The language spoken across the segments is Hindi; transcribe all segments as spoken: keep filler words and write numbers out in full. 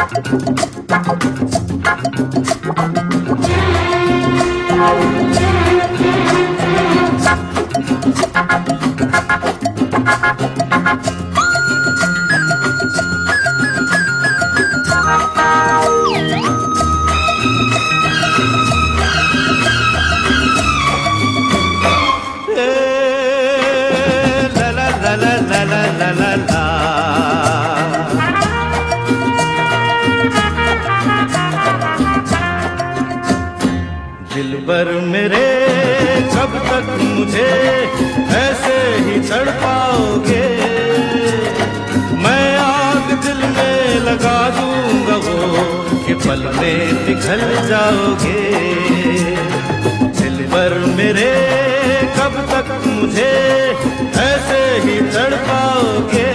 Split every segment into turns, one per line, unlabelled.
दिलबर मेरे कब तक मुझे ऐसे ही तड़पाओगे? मैं आग दिल में लगा दूंगा वो कि पल में पिघल जाओगे। दिलबर मेरे कब तक मुझे ऐसे ही तड़पाओगे?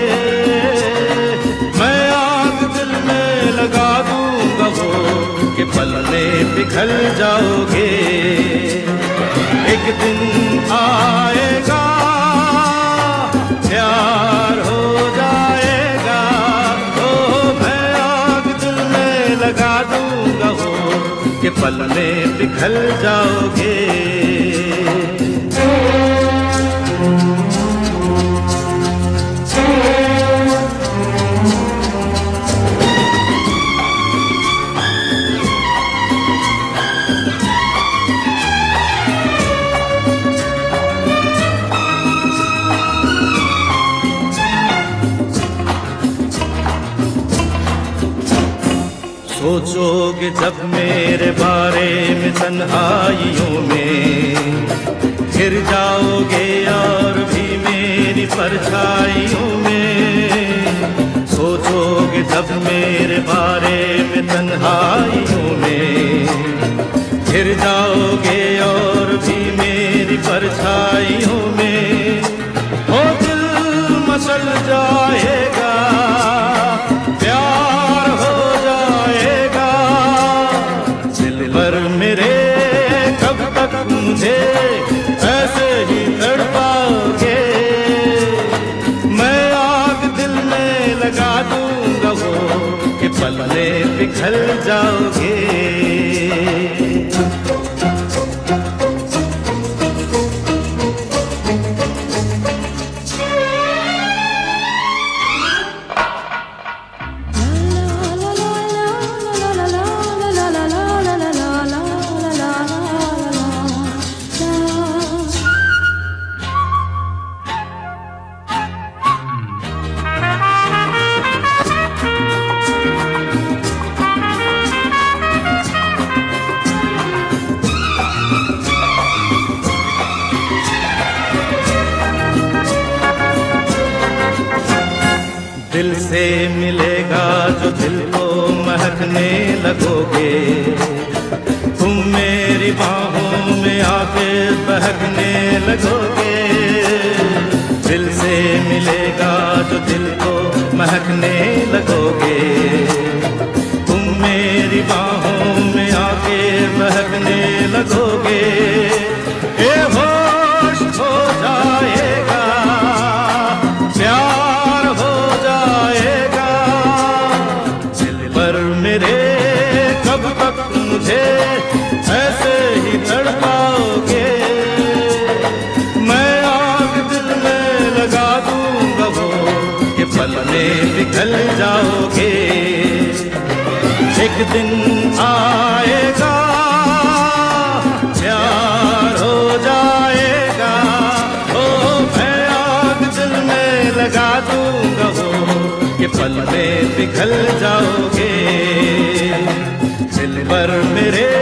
मैं आग दिल में लगा दूंगा वो कि पल में पिघल जाओगे। एक दिन आएगा प्यार हो जाएगा, ओ मैं आग दिल में लगा दूंगा वो कि पल में पिघल जाओगे। सोचोगे जब मेरे बारे में तन्हाइयों में, गिर जाओगे और भी मेरी परछाइयों में। सोचोगे जब मेरे बारे में तन्हाइयों में, गिर जाओगे और भी मेरी परछाइयों में। ओ दिल मसल जाएगा, मुझे ऐसे ही तड़पाओगे? मैं आग दिल में लगा दूंगा वो कि पल में पिघल जाओगे। दिल से मिलेगा जो दिल को महकने लगोगे, तुम मेरी बाहों में आके बहकने लगोगे। दिल से मिलेगा जो दिल को महकने लगोगे, तुम मेरी बाहों में आके बहकने लगोगे। ए होश हो जाएगा, प्यार हो जाएगा। दिलबर मेरे कब तक मुझे ऐसे ही तड़पाओगे? मैं आग दिल में लगा दूंगा वो कि पल में पिघल जाओगे। एक दिन आएगा प्यार हो जाएगा, ओ मैं आग दिल में लगा दूंगा वो कि पल में पिघल जाओगे। दिलबर मेरे